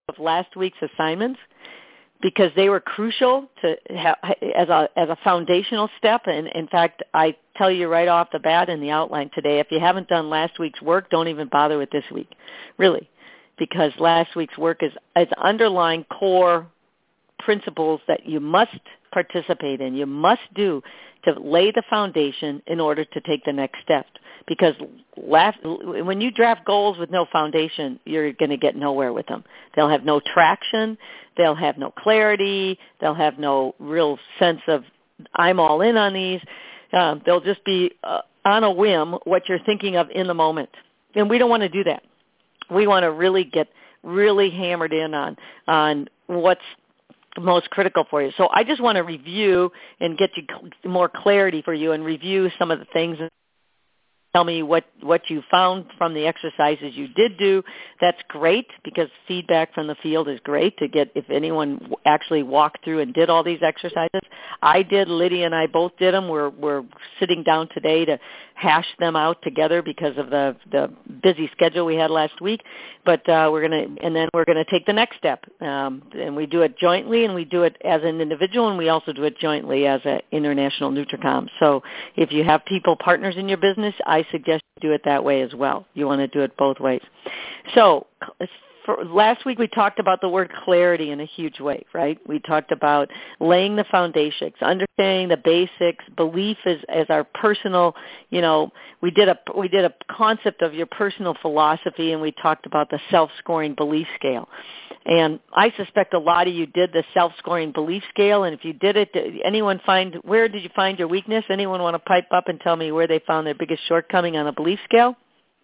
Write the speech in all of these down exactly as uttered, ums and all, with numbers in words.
of last week's assignments because they were crucial to ha- as a as a foundational step. And in fact, I tell you right off the bat in the outline today, if you haven't done last week's work, don't even bother with this week, really, because last week's work is is underlying core principles that you must participate in, you must do to lay the foundation in order to take the next step. Because last, when you draft goals with no foundation, you're going to get nowhere with them. They'll have no traction. They'll have no clarity. They'll have no real sense of, I'm all in on these. Uh, they'll just be uh, on a whim what you're thinking of in the moment. And we don't want to do that. We want to really get really hammered in on on what's most critical for you. So I just want to review and get you more clarity for you and review some of the things. Tell me what, what you found from the exercises you did do. That's great because feedback from the field is great to get if anyone actually walked through and did all these exercises. I did. Lydia and I both did them. We're, we're sitting down today to hash them out together because of the, the busy schedule we had last week. But uh, we're going to, and then we're going to take the next step. Um, and we do it jointly, and we do it as an individual, and we also do it jointly as an international NutriCom. So if you have people, partners in your business, I suggest you do it that way as well. You want to do it both ways. So for last week we talked about the word clarity in a huge way, right? We talked about laying the foundations, understanding the basics. Belief is as our personal, you know, we did a we did a concept of your personal philosophy, and we talked about the self-scoring belief scale. And I suspect a lot of you did the self-scoring belief scale, and if you did it, did anyone find, where did you find your weakness? Anyone want to pipe up and tell me where they found their biggest shortcoming on a belief scale?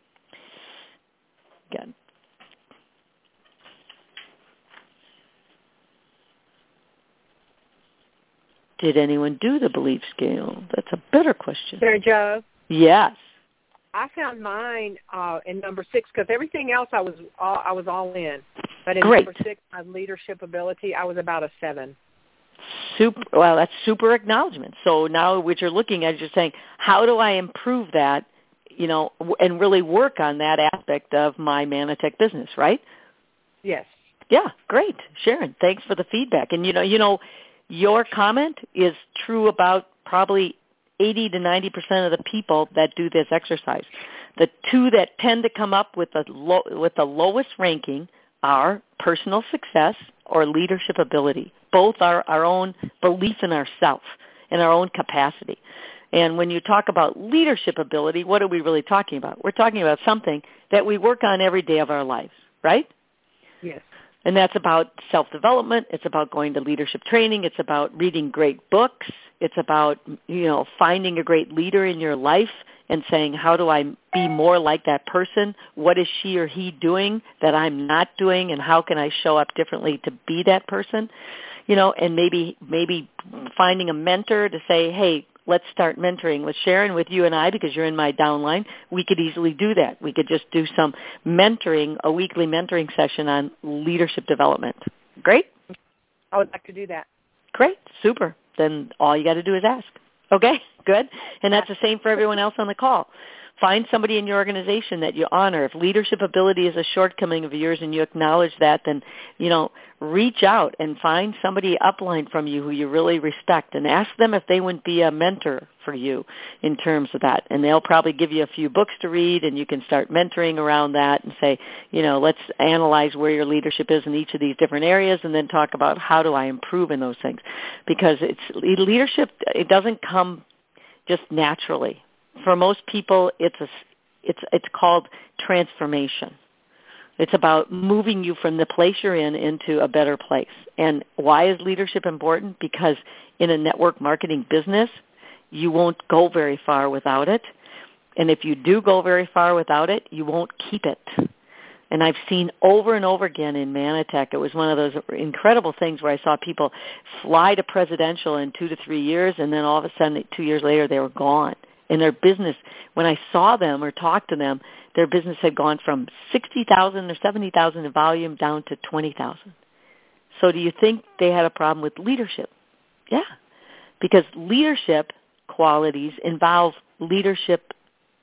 Good. Did anyone do the belief scale? That's a better question. Sarah Jo? Yes. I found mine uh, in number six because everything else I was all, I was all in. But in Great. number six, my leadership ability, I was about a seven. Super. Well, that's super acknowledgement. So now what you're looking at is you're saying, how do I improve that, you know, and really work on that aspect of my Manatech business, right? Yes. Yeah, great. Sharon, thanks for the feedback. And, you know, you know, your comment is true about probably eighty to ninety percent of the people that do this exercise. The two that tend to come up with the low, with the lowest ranking are personal success or leadership ability. Both are our own belief in ourselves and our own capacity. And when you talk about leadership ability, what are we really talking about? We're talking about something that we work on every day of our lives, right? Yes. And that's about self-development. It's about going to leadership training. It's about reading great books. It's about, you know, finding a great leader in your life and saying, how do I be more like that person? What is she or he doing that I'm not doing, and how can I show up differently to be that person? You know, and maybe maybe finding a mentor to say, hey, let's start mentoring with Sharon, with you and I, because you're in my downline. We could easily do that. We could just do some mentoring, a weekly mentoring session on leadership development. Great? I would like to do that. Great. Super. Then all you got to do is ask. Okay, good. And that's the same for everyone else on the call. Find somebody in your organization that you honor. If leadership ability is a shortcoming of yours and you acknowledge that, then, you know, reach out and find somebody upline from you who you really respect and ask them if they wouldn't be a mentor for you in terms of that. And they'll probably give you a few books to read, and you can start mentoring around that and say, you know, let's analyze where your leadership is in each of these different areas and then talk about how do I improve in those things. Because it's leadership, it doesn't come just naturally. For most people, it's a, it's it's called transformation. It's about moving you from the place you're in into a better place. And why is leadership important? Because in a network marketing business, you won't go very far without it. And if you do go very far without it, you won't keep it. And I've seen over and over again in Manatech, it was one of those incredible things where I saw people fly to presidential in two to three years, and then all of a sudden, two years later, they were gone. And their business, when I saw them or talked to them, their business had gone from sixty thousand or seventy thousand in volume down to twenty thousand. So do you think they had a problem with leadership? Yeah, because leadership qualities involve leadership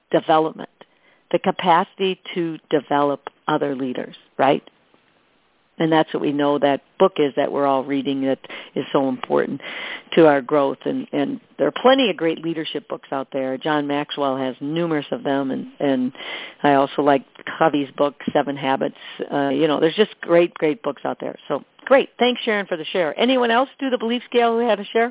development, the capacity to develop other leaders, right? And that's what we know that book is that we're all reading that is so important to our growth. And, and there are plenty of great leadership books out there. John Maxwell has numerous of them. And, and I also like Covey's book, Seven Habits. Uh, you know, there's just great, great books out there. So great. Thanks, Sharon, for the share. Anyone else do the belief scale who had a share?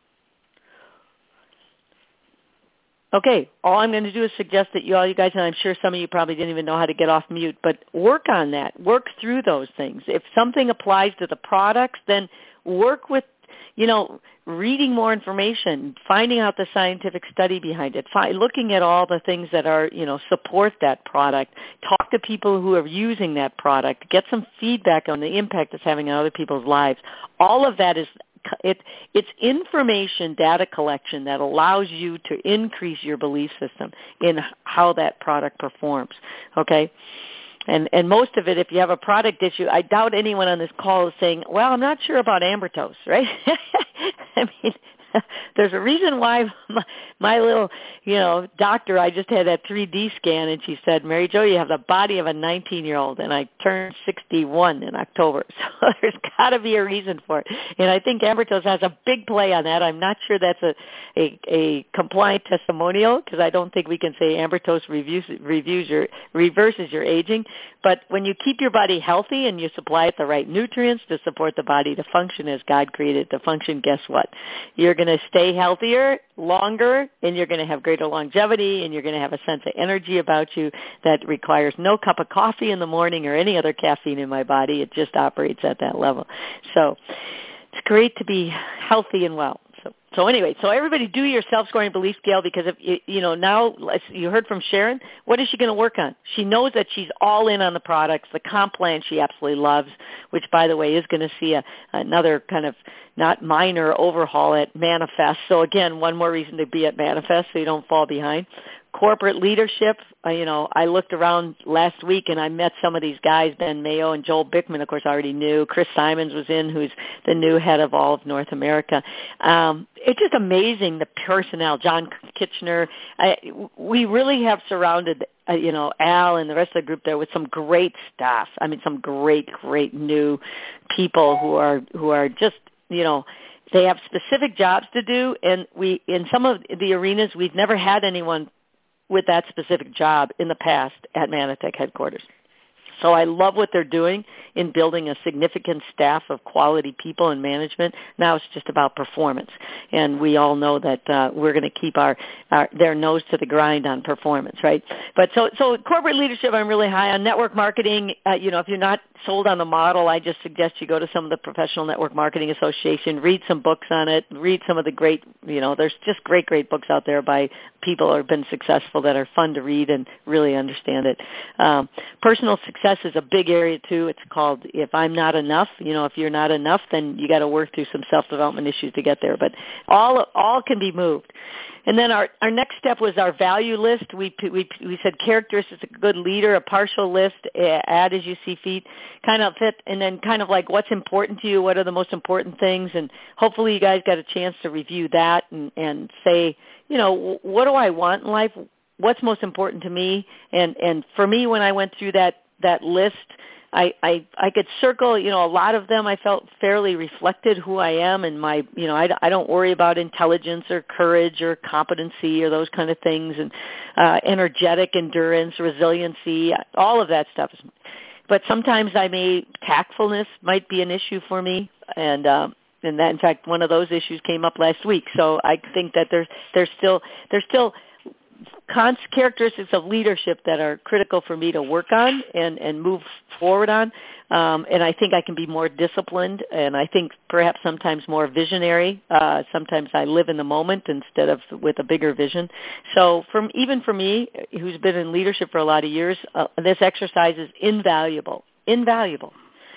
Okay, all I'm going to do is suggest that you all, you guys, and I'm sure some of you probably didn't even know how to get off mute, but work on that. Work through those things. If something applies to the products, then work with, you know, reading more information, finding out the scientific study behind it, fi- looking at all the things that are, you know, support that product. Talk to people who are using that product. Get some feedback on the impact it's having on other people's lives. All of that is It, it's information data collection that allows you to increase your belief system in how that product performs, okay? And and most of it, if you have a product issue, I doubt anyone on this call is saying, well, I'm not sure about Ambertose, right? I mean, there's a reason why my, my little, you know, doctor, I just had that three D scan, and she said, Mary Jo, you have the body of a nineteen-year-old, and I turned sixty-one in October. So there's got to be a reason for it. And I think Ambertose has a big play on that. I'm not sure that's a, a, a compliant testimonial, because I don't think we can say Ambertose reviews, reviews your, reverses your aging. But when you keep your body healthy and you supply it the right nutrients to support the body to function as God created it to function, guess what? You're going to stay healthier longer, and you're going to have greater longevity, and you're going to have a sense of energy about you that requires no cup of coffee in the morning or any other caffeine in my body. It just operates at that level. So it's great to be healthy and well. So, so anyway, so everybody do your self-scoring belief scale, because if you, you know, now you heard from Sharon, what is she going to work on? She knows that she's all in on the products. The comp plan she absolutely loves, which, by the way, is going to see a, another kind of not minor overhaul at Manifest. So again, one more reason to be at Manifest so you don't fall behind. Corporate leadership, uh, you know, I looked around last week and I met some of these guys, Ben Mayo and Joel Bickman, of course, I already knew. Chris Simons was in, who's the new head of all of North America. Um, it's just amazing, the personnel. John Kitchener. I, we really have surrounded, uh, you know, Al and the rest of the group there with some great staff. I mean, some great, great new people who are who are just, you know, they have specific jobs to do, and we in some of the arenas we've never had anyone with that specific job in the past at Manatech headquarters. So I love what they're doing in building a significant staff of quality people and management. Now it's just about performance. And we all know that uh, we're going to keep our, our their nose to the grind on performance, right? But so so corporate leadership I'm really high on. Network marketing, uh, you know, if you're not sold on the model, I just suggest you go to some of the Professional Network Marketing Association, read some books on it, read some of the great, you know, there's just great, great books out there by people who have been successful that are fun to read and really understand it. Um, personal success is a big area too. It's called If I'm Not Enough. You know, if you're not enough, then you got to work through some self-development issues to get there. But all all can be moved. And then our, our next step was our value list. We, we we said characteristics of a good leader, a partial list, add as you see fit, kind of fit, and then kind of like what's important to you, what are the most important things, and hopefully you guys got a chance to review that and, and say, you know, what do I want in life? What's most important to me? And and for me, when I went through that that list, I, I I could circle, you know, a lot of them I felt fairly reflected who I am and my, you know, I, I don't worry about intelligence or courage or competency or those kind of things, and uh, energetic, endurance, resiliency, all of that stuff. But sometimes I may, tactfulness might be an issue for me, and um, and that, in fact, one of those issues came up last week. So I think that there's there's still there's still characteristics of leadership that are critical for me to work on and, and move forward on. Um, and I think I can be more disciplined, and I think perhaps sometimes more visionary. Uh, sometimes I live in the moment instead of with a bigger vision. So from even for me, who's been in leadership for a lot of years, uh, this exercise is invaluable, invaluable.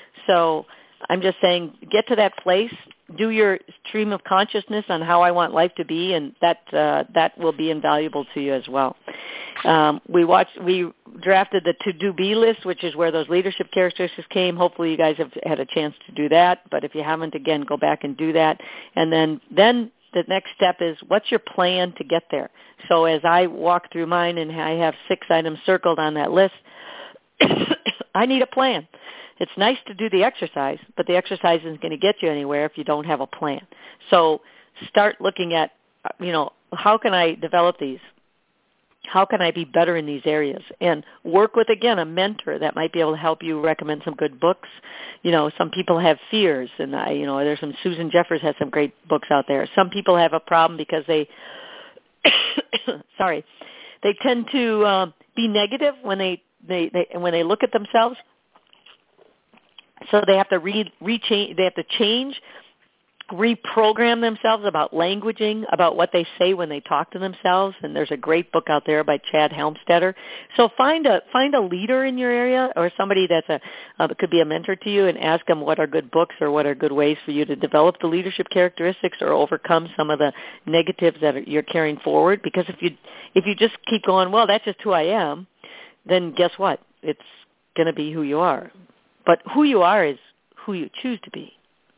So I'm just saying, get to that place, do your stream of consciousness on how I want life to be, and that uh, that will be invaluable to you as well. Um, we watched, we drafted the to-do-be list, which is where those leadership characteristics came. Hopefully you guys have had a chance to do that, but if you haven't, again, go back and do that. And then, then the next step is, what's your plan to get there? So as I walk through mine, and I have six items circled on that list, I need a plan. It's nice to do the exercise, but the exercise isn't going to get you anywhere if you don't have a plan. So start looking at, you know, how can I develop these? How can I be better in these areas? And work with, again, a mentor that might be able to help you recommend some good books. You know, some people have fears, and I, you know, there's some, Susan Jeffers has some great books out there. Some people have a problem because they, sorry, they tend to um, be negative when they, they, they when they look at themselves. So they have to re, re-change, they have to change, reprogram themselves about languaging, about what they say when they talk to themselves. And there's a great book out there by Chad Helmstetter. So find a find a leader in your area, or somebody that's a uh, could be a mentor to you, and ask them what are good books or what are good ways for you to develop the leadership characteristics or overcome some of the negatives that are, you're carrying forward. Because if you if you just keep going, well, that's just who I am, then guess what? It's going to be who you are. But who you are is who you choose to be.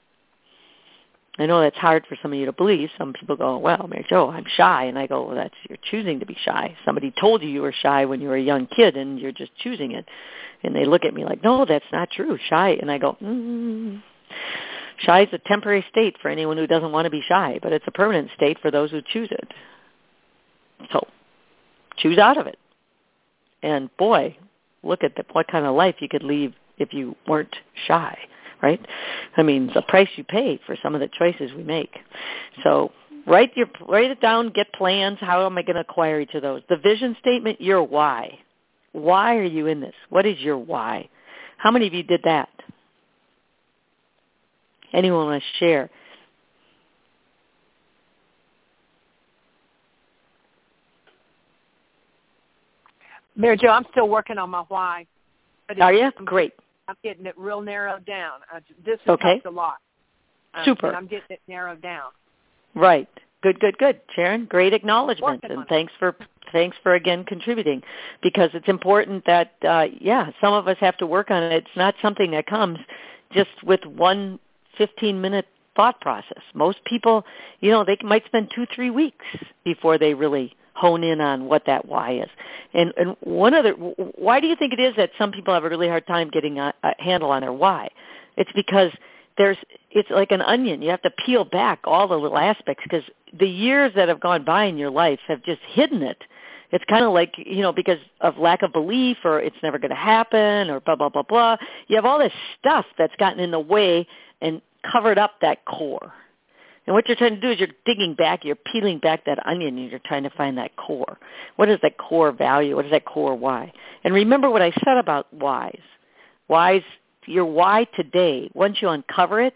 I know that's hard for some of you to believe. Some people go, well, Mary Jo, I'm shy. And I go, well, that's you're choosing to be shy. Somebody told you you were shy when you were a young kid, and you're just choosing it. And they look at me like, no, that's not true, shy. And I go, mm, shy is a temporary state for anyone who doesn't want to be shy, but it's a permanent state for those who choose it. So choose out of it. And, boy, look at the, what kind of life you could lead if you weren't shy, right? I mean, the price you pay for some of the choices we make. So write your write it down, get plans. How am I going to acquire each of those? The vision statement, your why. Why are you in this? What is your why? How many of you did that? Anyone want to share? Mary Jo, I'm still working on my why. Are you? Great. I'm getting it real narrowed down. Uh, this has okay. helped a lot. Um, Super. And I'm getting it narrowed down. Right. Good, good, good. Sharon, great acknowledgement. Working And thanks for, thanks for, again, contributing. Because it's important that, uh, yeah, some of us have to work on it. It's not something that comes just with one fifteen-minute thought process. Most people, you know, they might spend two, three weeks before they really hone in on what that why is. And, and one other, why do you think it is that some people have a really hard time getting a, a handle on their why? It's because there's, it's like an onion. You have to peel back all the little aspects, because the years that have gone by in your life have just hidden it. It's kind of like, you know, because of lack of belief, or it's never going to happen, or blah, blah, blah, blah. You have all this stuff that's gotten in the way and covered up that core. And what you're trying to do is you're digging back, you're peeling back that onion, and you're trying to find that core. What is that core value? What is that core why? And remember what I said about whys. Whys, your why today, once you uncover it,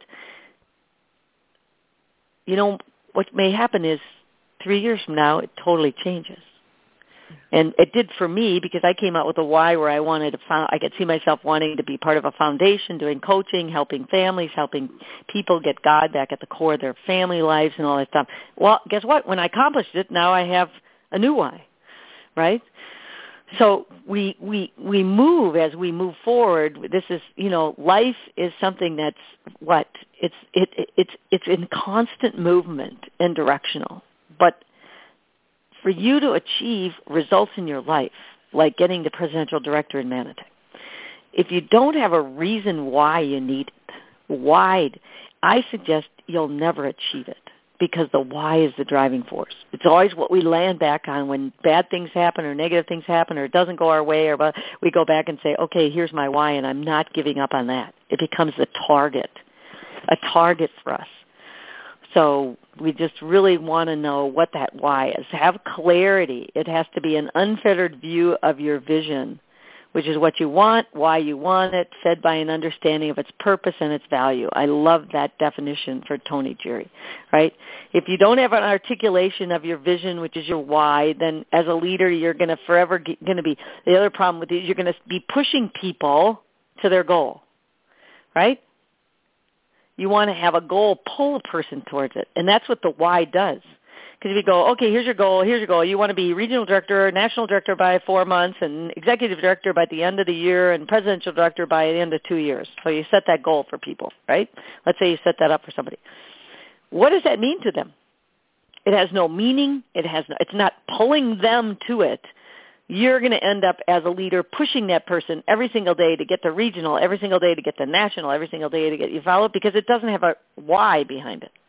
you know, what may happen is three years from now, it totally changes. And it did for me, because I came out with a why where I wanted to, I could see myself wanting to be part of a foundation, doing coaching, helping families, helping people get God back at the core of their family lives and all that stuff. Well, guess what? When I accomplished it, now I have a new why, right? So we we we move as we move forward. This is, you know, life is something that's what? It's it, it it's it's in constant movement and directional. But for you to achieve results in your life, like getting the presidential director in Manatee, if you don't have a reason why you need it, why, I suggest you'll never achieve it, because the why is the driving force. It's always what we land back on when bad things happen or negative things happen or it doesn't go our way, or we go back and say, okay, here's my why, and I'm not giving up on that. It becomes the target, a target for us. So we just really want to know what that why is. Have clarity. It has to be an unfettered view of your vision, which is what you want, why you want it, fed by an understanding of its purpose and its value. I love that definition for Tony Jerry, right? If you don't have an articulation of your vision, which is your why, then as a leader, you're going to forever going to be, the other problem with it is you're going to be pushing people to their goal, right? You want to have a goal, pull a person towards it. And that's what the why does. Because if you go, okay, here's your goal, here's your goal. You want to be regional director, national director by four months, and executive director by the end of the year, and presidential director by the end of two years. So you set that goal for people, right? Let's say you set that up for somebody. What does that mean to them? It has no meaning. It has no, it's not pulling them to it. you're going to end up as a leader pushing that person every single day to get to regional, every single day to get to national, every single day to get you followed because it doesn't have a why behind it.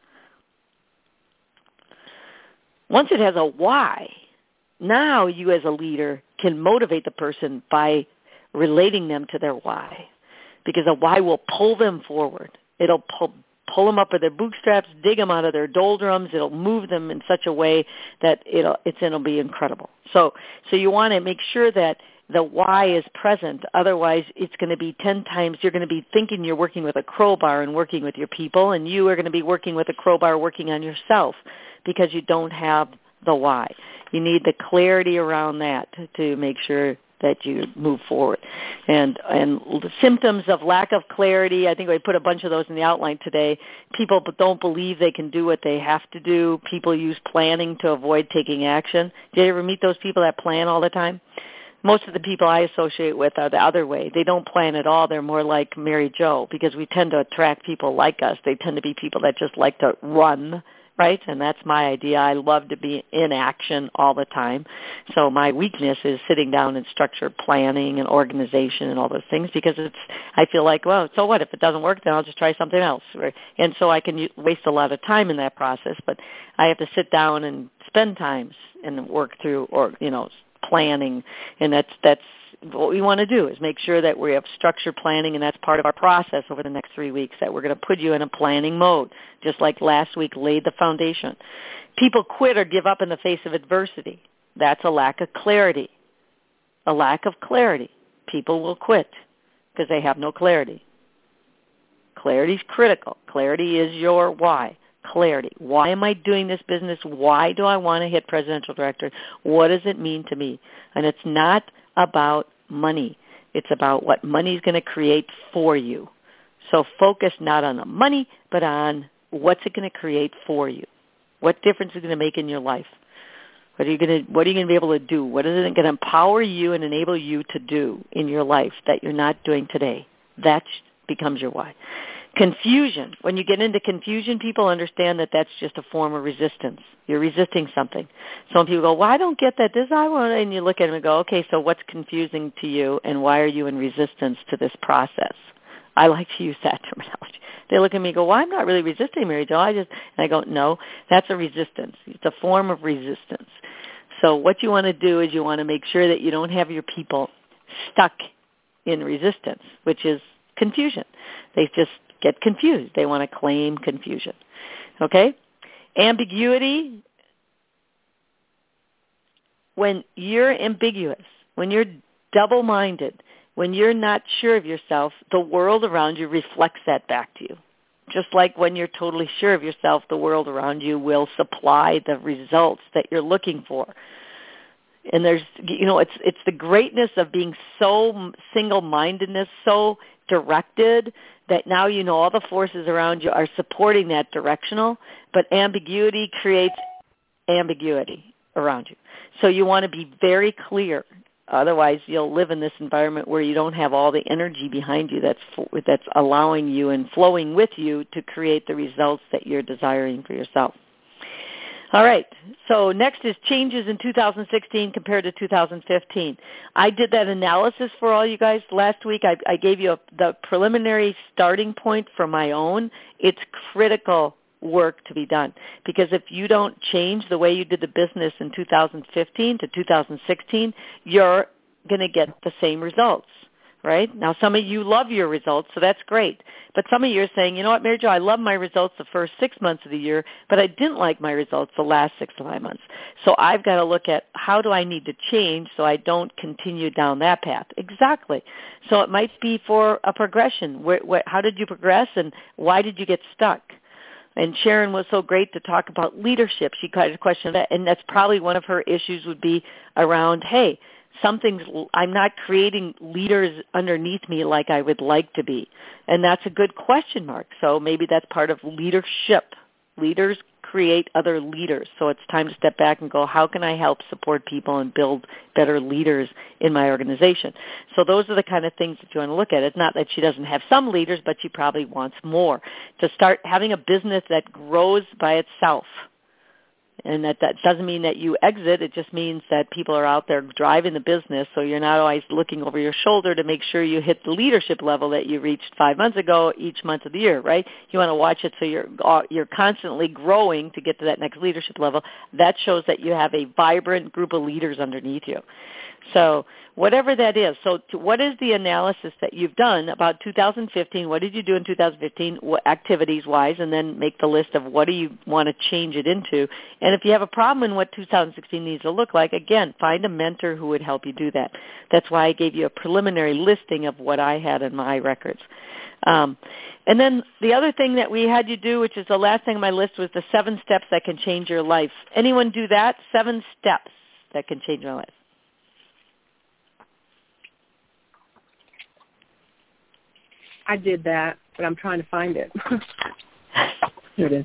Once it has a why, now you as a leader can motivate the person by relating them to their why, because a why will pull them forward. It'll pull, pull them up with their bootstraps, dig them out of their doldrums. It'll move them in such a way that it'll it's it'll be incredible. So so you want to make sure that the why is present. Otherwise, it's going to be ten times. You're going to be thinking you're working with a crowbar and working with your people, and you are going to be working with a crowbar working on yourself because you don't have the why. You need the clarity around that to make sure that you move forward. And and the symptoms of lack of clarity, I think I put a bunch of those in the outline today. People don't believe they can do what they have to do. People use planning to avoid taking action. Did you ever meet those people that plan all the time? Most of the people I associate with are the other way. They don't plan at all. They're more like Mary Jo because we tend to attract people like us. They tend to be people that just like to run, right? And that's my idea. I love to be in action all the time. So my weakness is sitting down and structured planning and organization and all those things because it's. I feel like, well, so what? If it doesn't work, then I'll just try something else. And so I can waste a lot of time in that process, but I have to sit down and spend time and work through, or, you know, planning, and that's that's what we want to do is make sure that we have structured planning, and that's part of our process over the next three weeks, that we're going to put you in a planning mode, just like last week laid the foundation. People quit or give up in the face of adversity. That's a lack of clarity. A lack of clarity. People will quit because they have no clarity. Clarity is critical. Clarity is your why. Clarity. Why am I doing this business? Why do I want to hit presidential director? What does it mean to me? And it's not about money. It's about what money is going to create for you. So focus not on the money, but on what's it going to create for you. What difference is it going to make in your life? What are you going to What are you going to be able to do? What is it going to empower you and enable you to do in your life that you're not doing today? That becomes your why. Confusion. When you get into confusion, people understand that that's just a form of resistance. You're resisting something. Some people go, well, I don't get that. This I want, and you look at them and go, okay, so what's confusing to you, and why are you in resistance to this process? I like to use that terminology. They look at me and go, well, I'm not really resisting, Mary Jo. I just, and I go, no, that's a resistance. It's a form of resistance. So what you want to do is you want to make sure that you don't have your people stuck in resistance, which is confusion. They just get confused. They want to claim confusion. Okay? Ambiguity. When you're ambiguous, when you're double-minded, when you're not sure of yourself, the world around you reflects that back to you. Just like when you're totally sure of yourself, the world around you will supply the results that you're looking for. And there's, you know, it's it's the greatness of being so single-mindedness, so directed, that now you know all the forces around you are supporting that directional, but ambiguity creates ambiguity around you. So you want to be very clear. Otherwise, you'll live in this environment where you don't have all the energy behind you that's that's allowing you and flowing with you to create the results that you're desiring for yourself. All right, so next is changes in two thousand sixteen compared to two thousand fifteen. I did that analysis for all you guys last week. I, I gave you a, the preliminary starting point for my own. It's critical work to be done, because if you don't change the way you did the business in two thousand fifteen to two thousand sixteen, you're going to get the same results. Right? Now, some of you love your results, so that's great. But some of you are saying, you know what, Mary Jo, I love my results the first six months of the year, but I didn't like my results the last six to five months. So I've got to look at how do I need to change so I don't continue down that path. Exactly. So it might be for a progression. Where, where, how did you progress, and why did you get stuck? And Sharon was so great to talk about leadership. She got a question of that, and that's probably one of her issues would be around, hey, something's, I'm not creating leaders underneath me like I would like to be. And that's a good question mark. So maybe that's part of leadership. Leaders create other leaders. So it's time to step back and go, how can I help support people and build better leaders in my organization? So those are the kind of things that you want to look at. It's not that she doesn't have some leaders, but she probably wants more. To start having a business that grows by itself And that, that doesn't mean that you exit. It just means that people are out there driving the business, so you're not always looking over your shoulder to make sure you hit the leadership level that you reached five months ago each month of the year, right? You want to watch it so you're you're constantly growing to get to that next leadership level. That shows that you have a vibrant group of leaders underneath you. So whatever that is, so to, what is the analysis that you've done about two thousand fifteen? What did you do in two thousand fifteen activities-wise, and then make the list of what do you want to change it into. And if you have a problem in what two thousand sixteen needs to look like, again, find a mentor who would help you do that. That's why I gave you a preliminary listing of what I had in my records. Um, and then the other thing that we had you do, which is the last thing on my list, was the seven steps that can change your life. Anyone do that? Seven steps that can change my life. I did that, but I'm trying to find it. Here it is.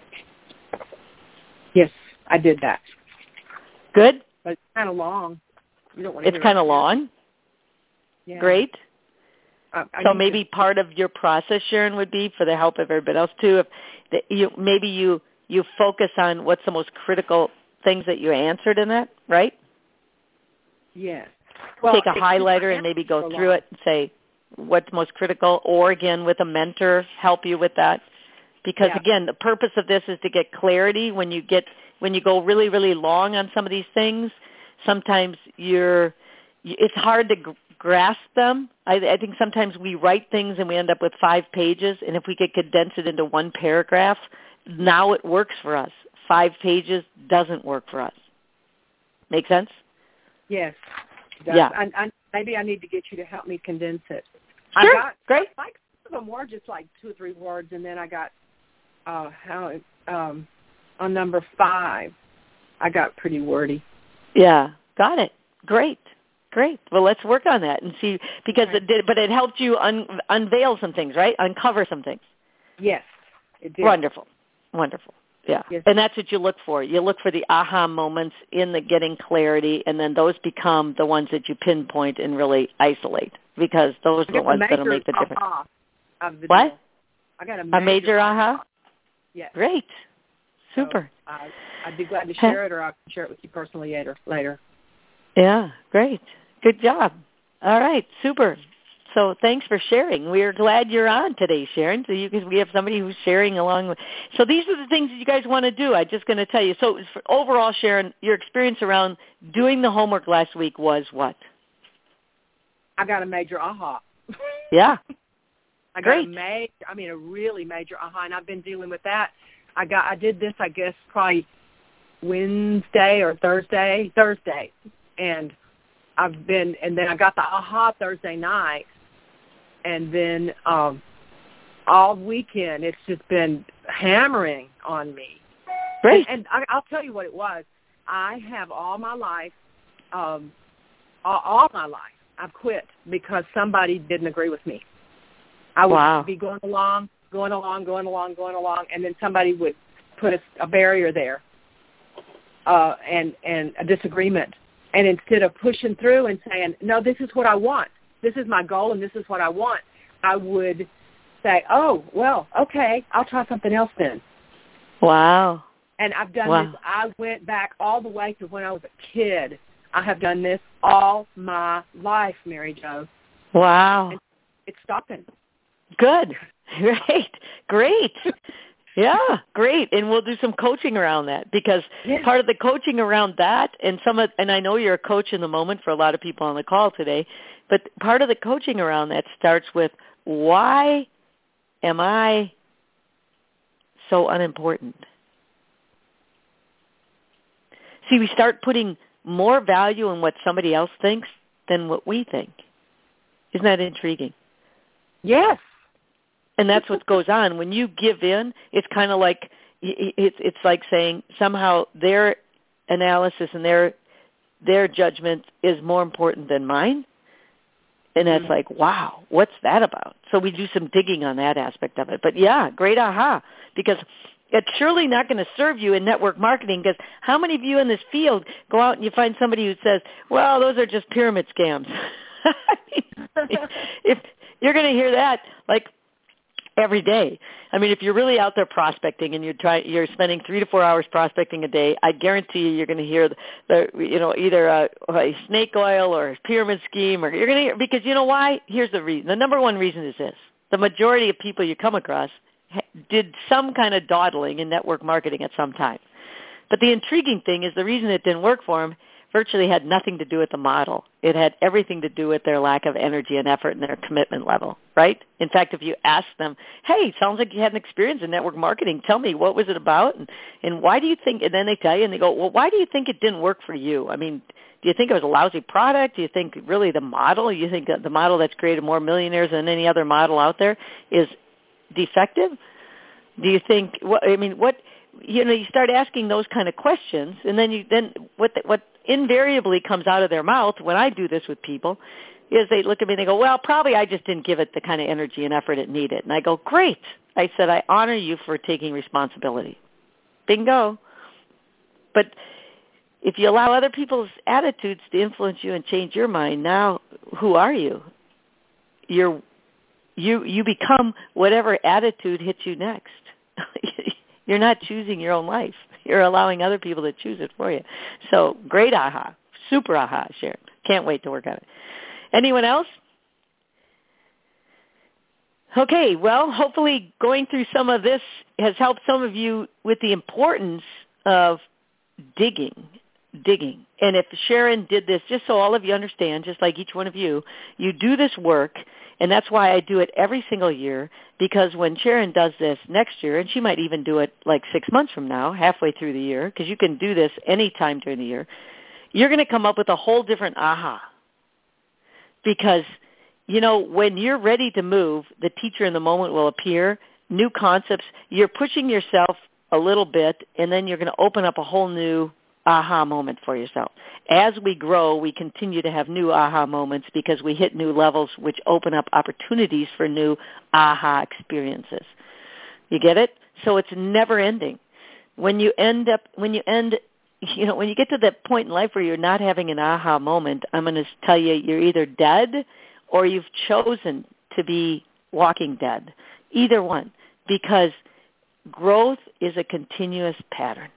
Yes, I did that. Good. But it's kind of long. You don't want to. It's kind of long. Yeah. Great. Uh, so maybe to... part of your process, Sharon, would be for the help of everybody else too. If the, you maybe you you focus on what's the most critical things that you answered in that, right? Yes. Well, take a highlighter and maybe go through it and say what's most critical, or again with a mentor help you with that. Because yeah. again, the purpose of this is to get clarity. When you get when you go really really long on some of these things, sometimes you're it's hard to g- grasp them. I, I think sometimes we write things and we end up with five pages, and if we could condense it into one paragraph, now it works for us. Five pages doesn't work for us. Make sense? Yes. Yeah. I, I, maybe I need to get you to help me condense it. Sure. I got, Great. Like some of them were just like two or three words, and then I got uh, how um, on number five, I got pretty wordy. Yeah. Got it. Great. Great. Well, let's work on that and see, because okay. it did, but it helped you un, unveil some things, right? Uncover some things. Yes, it did. Wonderful. Wonderful. Yeah. Yes. And that's what you look for. You look for the aha moments in the getting clarity, and then those become the ones that you pinpoint and really isolate, because those are the ones that will make the difference. Of the what? Deal. I got a major, a major aha? aha. Yes. Great. Super. So, uh, I'd be glad to share it, or I'll share it with you personally later. later. Yeah, great. Good job. All right, super. So thanks for sharing. We are glad you're on today, Sharon. So you can, we have somebody who's sharing along with. So these are the things that you guys want to do. I'm just going to tell you. So for overall, Sharon, your experience around doing the homework last week was what? I got a major aha. Yeah. I got Great. a major, I mean a really major aha, and I've been dealing with that. I got, I did this, I guess, probably Wednesday or Thursday, Thursday, and I've been, and then I got the aha Thursday night, and then um, all weekend it's just been hammering on me. Great. And, and I, I'll tell you what it was. I have all my life, um, all, all my life, I've quit because somebody didn't agree with me. I would wow. be going along, going along, going along, going along, and then somebody would put a, a barrier there uh, and, and a disagreement. And instead of pushing through and saying, no, this is what I want, this is my goal and this is what I want, I would say, oh, well, okay, I'll try something else then. Wow. And I've done wow. this. I went back all the way to when I was a kid. I have done this all my life, Mary Jo. Wow. And it's stopping. Good. Great. Great. Yeah, great. And we'll do some coaching around that, because yeah. part of the coaching around that, and some of, and I know you're a coach in the moment for a lot of people on the call today, but part of the coaching around that starts with, why am I so unimportant? See, we start putting more value in what somebody else thinks than what we think. Isn't that intriguing? Yes. And that's what goes on. When you give in, it's kind of like, it's it's like saying somehow their analysis and their their judgment is more important than mine. And that's mm-hmm. like, wow, what's that about? So we do some digging on that aspect of it. But yeah, great aha, because it's surely not going to serve you in network marketing, because how many of you in this field go out and you find somebody who says, well, those are just pyramid scams? I mean, if you're going to hear that, like, every day. I mean, if you're really out there prospecting and you're trying, you're spending three to four hours prospecting a day, I guarantee you, you're going to hear the, the you know, either a, a snake oil or a pyramid scheme, or you're going to hear, because you know why? Here's the reason. The number one reason is this: the majority of people you come across did some kind of dawdling in network marketing at some time. But the intriguing thing is the reason it didn't work for them virtually had nothing to do with the model. It had everything to do with their lack of energy and effort and their commitment level, right? In fact, if you ask them, hey, sounds like you had an experience in network marketing. Tell me, what was it about? And, and why do you think, and then they tell you, and they go, well, why do you think it didn't work for you? I mean, do you think it was a lousy product? Do you think really the model, you think that the model that's created more millionaires than any other model out there is defective? Do you think, what, I mean, what, you know, you start asking those kind of questions, and then you, then what, the, what invariably comes out of their mouth when I do this with people is they look at me and they go, well, probably I just didn't give it the kind of energy and effort it needed. And I go, great. I said, I honor you for taking responsibility. Bingo. But if you allow other people's attitudes to influence you and change your mind, now who are you? You're, you, you become whatever attitude hits you next. You're not choosing your own life. You're allowing other people to choose it for you. So great aha. Super aha, Sharon. Can't wait to work on it. Anyone else? Okay, well, hopefully going through some of this has helped some of you with the importance of digging, digging. And if Sharon did this, just so all of you understand, just like each one of you, you do this work, and that's why I do it every single year, because when Sharon does this next year, and she might even do it like six months from now, halfway through the year, because you can do this any time during the year, you're going to come up with a whole different aha. Because, you know, when you're ready to move, the teacher in the moment will appear, new concepts. You're pushing yourself a little bit, and then you're going to open up a whole new aha moment for yourself. As we grow, we continue to have new aha moments because we hit new levels which open up opportunities for new aha experiences. You get it? So it's never ending. When you end up, when you end, you know, when you get to that point in life where you're not having an aha moment, I'm going to tell you you're either dead or you've chosen to be walking dead. Either one. Because growth is a continuous pattern.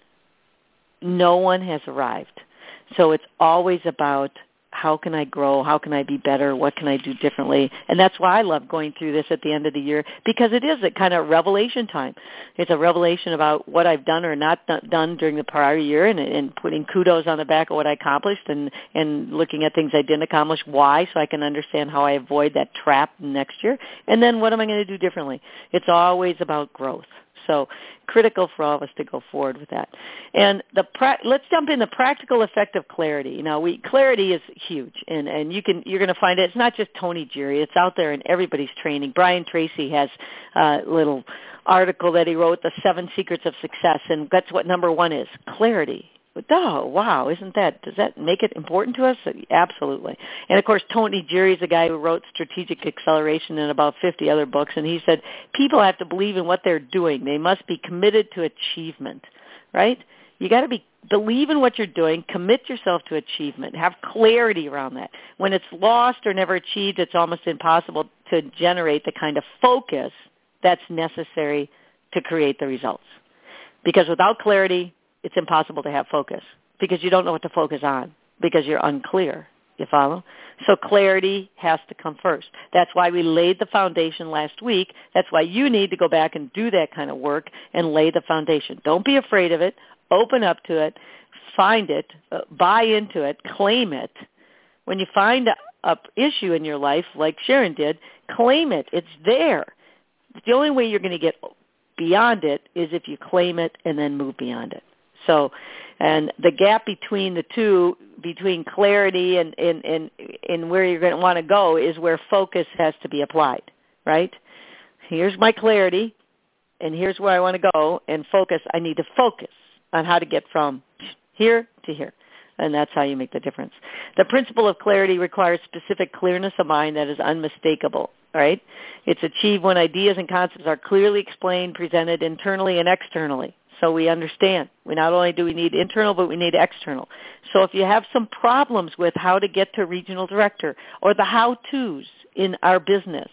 No one has arrived. So it's always about how can I grow, how can I be better, what can I do differently. And that's why I love going through this at the end of the year, because it is a kind of revelation time. It's a revelation about what I've done or not done during the prior year, and, and putting kudos on the back of what I accomplished, and, and looking at things I didn't accomplish, why, so I can understand how I avoid that trap next year. And then what am I going to do differently? It's always about growth. So critical for all of us to go forward with that. And the pra- let's jump in the practical effect of clarity. Now, we clarity is huge, and, and you can you're going to find it. It's not just Tony Jerry. It's out there in everybody's training. Brian Tracy has a little article that he wrote, The Seven Secrets of Success, and that's what number one is, clarity. Oh, wow, isn't that, does that make it important to us? Absolutely. And, of course, Tony Jerry is the guy who wrote Strategic Acceleration and about fifty other books, and he said people have to believe in what they're doing. They must be committed to achievement, right? You got to be believe in what you're doing, commit yourself to achievement, have clarity around that. When it's lost or never achieved, it's almost impossible to generate the kind of focus that's necessary to create the results. Because without clarity, it's impossible to have focus because you don't know what to focus on because you're unclear. You follow? So clarity has to come first. That's why we laid the foundation last week. That's why you need to go back and do that kind of work and lay the foundation. Don't be afraid of it. Open up to it. Find it. Uh, buy into it. Claim it. When you find an issue in your life, like Sharon did, claim it. It's there. The only way you're going to get beyond it is if you claim it and then move beyond it. So, and the gap between the two, between clarity and, and, and, and where you're going to want to go is where focus has to be applied, right? Here's my clarity, and here's where I want to go, and focus, I need to focus on how to get from here to here, and that's how you make the difference. The principle of clarity requires specific clearness of mind that is unmistakable, right? It's achieved when ideas and concepts are clearly explained, presented internally and externally. So we understand. We not only do we need internal, but we need external. So if you have some problems with how to get to regional director or the how-tos in our business,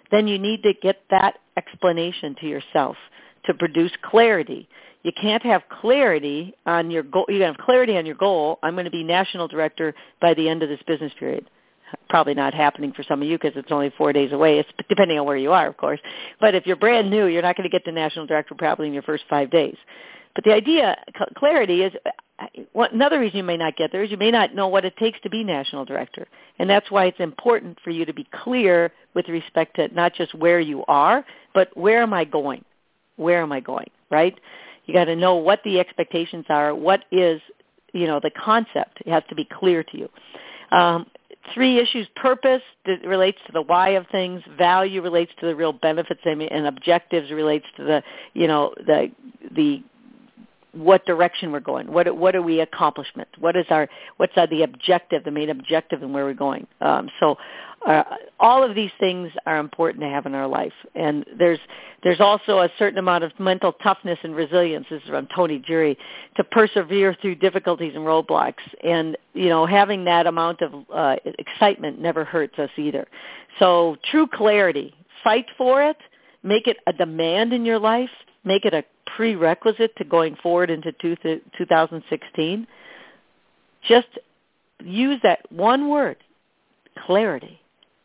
then you need to get that explanation to yourself to produce clarity. You can't have clarity on your goal. You have clarity on your goal. I'm going to be national director by the end of this business period. Probably not happening for some of you because it's only four days away. It's depending on where you are, of course. But if you're brand new, you're not going to get to national director probably in your first five days. But the idea, clarity, is well, another reason you may not get there is you may not know what it takes to be national director. And that's why it's important for you to be clear with respect to not just where you are, but where am I going? Where am I going, right? You got to know what the expectations are. What is, you know, the concept. It has to be clear to you. Um, three issues: purpose that relates to the why of things, value relates to the real benefits, and objectives relates to the, you know, the the what direction we're going. What what are we accomplishment? What is our what's our, the objective, the main objective, and where we're going? Um, so uh, all of these things are important to have in our life. And there's there's also a certain amount of mental toughness and resilience. This is from Tony Jury, to persevere through difficulties and roadblocks. And you know, having that amount of uh, excitement never hurts us either. So true clarity, fight for it, make it a demand in your life, make it a prerequisite to going forward into two thousand sixteen. Just use that one word, clarity,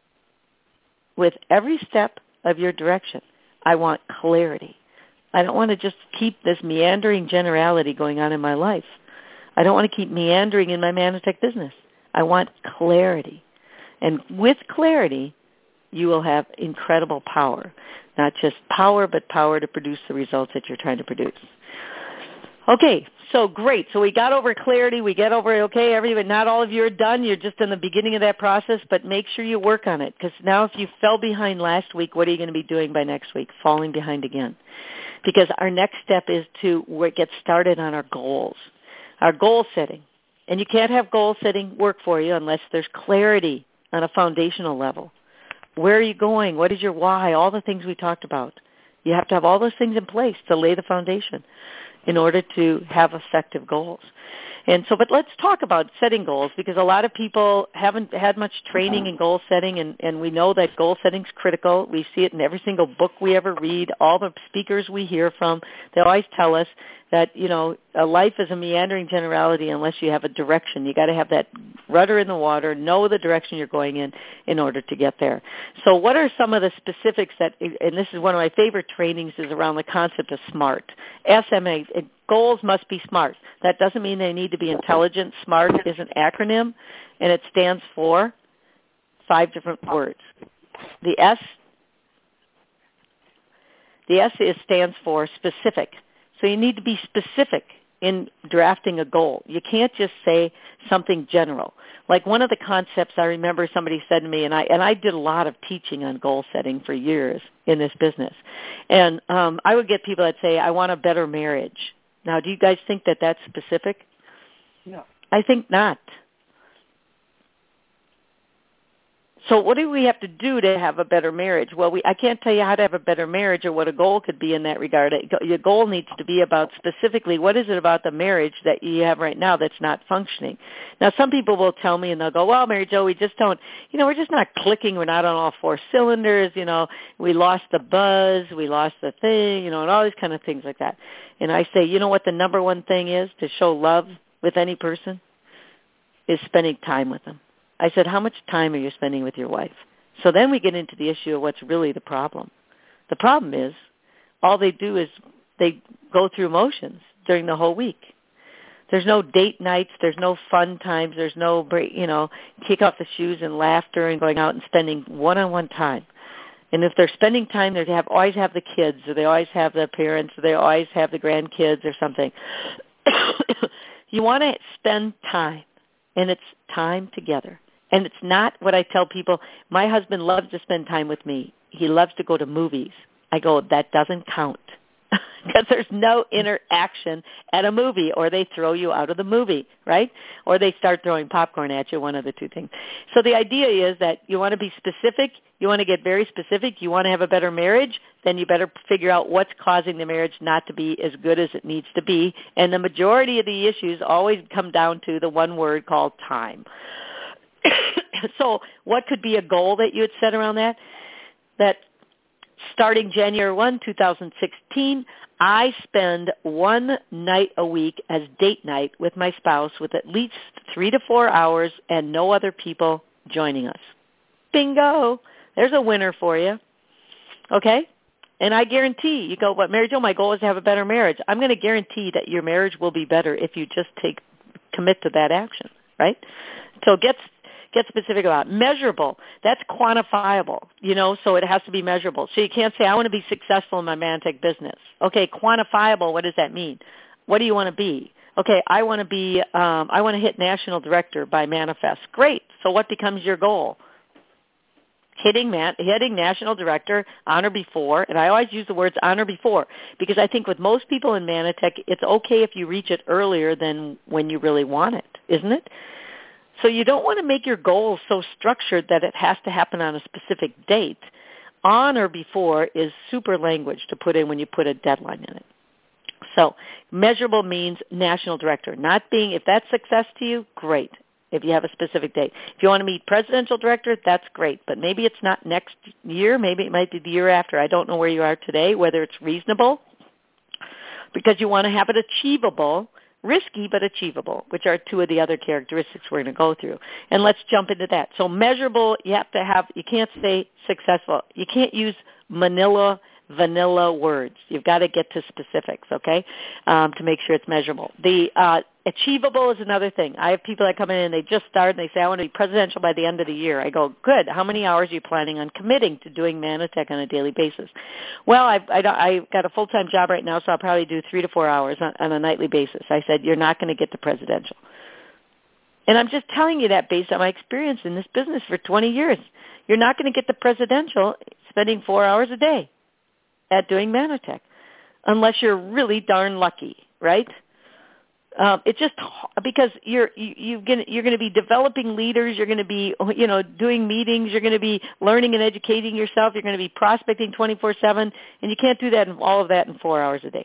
with every step of your direction. I want clarity. I don't want to just keep this meandering generality going on in my life. I don't want to keep meandering in my Manatech business. I want clarity. And with clarity, you will have incredible power. Not just power, but power to produce the results that you're trying to produce. Okay, so great. So we got over clarity. We get over, okay, everybody, not all of you are done. You're just in the beginning of that process, but make sure you work on it, because now if you fell behind last week, what are you going to be doing by next week? Falling behind again. Because our next step is to get started on our goals, our goal setting. And you can't have goal setting work for you unless there's clarity on a foundational level. Where are you going? What is your why? All the things we talked about. You have to have all those things in place to lay the foundation in order to have effective goals. And so, but let's talk about setting goals, because a lot of people haven't had much training in goal setting, and, and we know that goal setting is critical. We see it in every single book we ever read. All the speakers we hear from, they always tell us that, you know, a life is a meandering generality unless you have a direction. You got to have that rudder in the water, know the direction you're going in in order to get there. So what are some of the specifics that, and this is one of my favorite trainings, is around the concept of SMART. S M A, goals must be SMART. That doesn't mean they need to be intelligent. SMART is an acronym, and it stands for five different words. The S, the S is, stands for specific. So you need to be specific in drafting a goal. You can't just say something general. Like one of the concepts I remember somebody said to me, and I and I did a lot of teaching on goal setting for years in this business. And um, I would get people that say, I want a better marriage. Now, do you guys think that that's specific? No. I think not. So what do we have to do to have a better marriage? Well, we, I can't tell you how to have a better marriage or what a goal could be in that regard. Your goal needs to be about specifically what is it about the marriage that you have right now that's not functioning. Now, some people will tell me, and they'll go, well, Mary Jo, we just don't, you know, we're just not clicking. We're not on all four cylinders. You know, we lost the buzz. We lost the thing, you know, and all these kind of things like that. And I say, you know what the number one thing is to show love with any person? Is spending time with them. I said, how much time are you spending with your wife? So then we get into the issue of what's really the problem. The problem is all they do is they go through motions during the whole week. There's no date nights. There's no fun times. There's no, you know, kick off the shoes and laughter and going out and spending one-on-one time. And if they're spending time, they have always have the kids, or they always have the parents, or they always have the grandkids or something. You want to spend time, and it's time together. And it's not what I tell people. My husband loves to spend time with me. He loves to go to movies. I go, that doesn't count, because there's no interaction at a movie, or they throw you out of the movie, right? Or they start throwing popcorn at you, one of the two things. So the idea is that you want to be specific. You want to get very specific. You want to have a better marriage, then you better figure out what's causing the marriage not to be as good as it needs to be. And the majority of the issues always come down to the one word called time. So what could be a goal that you would set around that? That Starting January first, twenty sixteen, I spend one night a week as date night with my spouse with at least three to four hours and no other people joining us. Bingo. There's a winner for you. Okay? And I guarantee, you go, but Mary Jo, my goal is to have a better marriage. I'm going to guarantee that your marriage will be better if you just take commit to that action, right? So get get specific about it. Measurable. That's quantifiable, you know, so it has to be measurable. So you can't say, I want to be successful in my Manatech business. Okay, quantifiable, what does that mean? What do you want to be? Okay, I want to be, um, I want to hit national director by Manifest. Great. So what becomes your goal? Hitting man, hitting national director on or before, and I always use the words on or before because I think with most people in Manatech, it's okay if you reach it earlier than when you really want it, isn't it? So you don't want to make your goals so structured that it has to happen on a specific date. On or before is super language to put in when you put a deadline in it. So measurable means national director. Not being, if that's success to you, great. If you have a specific date. If you want to meet presidential director, that's great. But maybe it's not next year. Maybe it might be the year after. I don't know where you are today, whether it's reasonable, because you want to have it achievable, risky but achievable, which are two of the other characteristics we're going to go through. And let's jump into that. So measurable, you have to have, you can't say successful. You can't use manila vanilla words. You've got to get to specifics, okay, um, to make sure it's measurable. The uh, achievable is another thing. I have people that come in and they just start and they say, I want to be presidential by the end of the year. I go, good. How many hours are you planning on committing to doing Manatech on a daily basis? Well, I've, I, I've got a full-time job right now, so I'll probably do three to four hours on, on a nightly basis. I said, you're not going to get to presidential. And I'm just telling you that based on my experience in this business for twenty years. You're not going to get to presidential spending four hours a day at doing Manatech, unless you're really darn lucky, right? Um, it's just because you're you, you're going you're going to be developing leaders, you're going to be you know doing meetings, you're going to be learning and educating yourself, you're going to be prospecting twenty-four seven, and you can't do that in, all of that in four hours a day.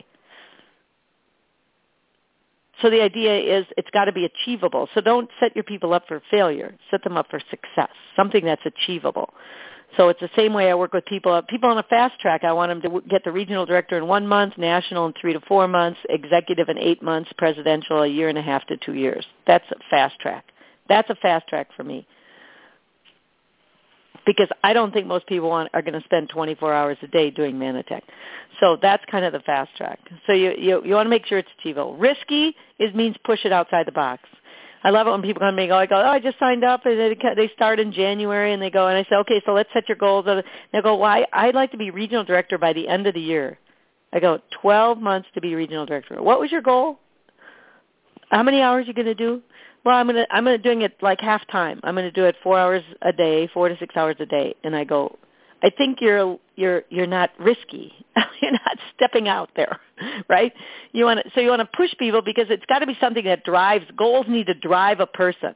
So the idea is it's got to be achievable. So don't set your people up for failure. Set them up for success, something that's achievable. So it's the same way I work with people. People on a fast track, I want them to get the regional director in one month, national in three to four months, executive in eight months, presidential a year and a half to two years. That's a fast track. That's a fast track for me. Because I don't think most people want, are going to spend twenty-four hours a day doing Manatech. So that's kind of the fast track. So you, you, you want to make sure it's achievable. Risky is means push it outside the box. I love it when people come to me and go, I go, oh, I just signed up, and they, they start in January, and they go, and I say, okay, so let's set your goals. And they go, well, I, I'd like to be regional director by the end of the year. I go, twelve months to be regional director. What was your goal? How many hours are you going to do? Well, I'm going to I'm going to doing it like half time. I'm going to do it four hours a day, four to six hours a day. And I go, I think you're you're you're not risky. You're not stepping out there, right? You want to, so you want to push people because it's got to be something that drives. Goals need to drive a person.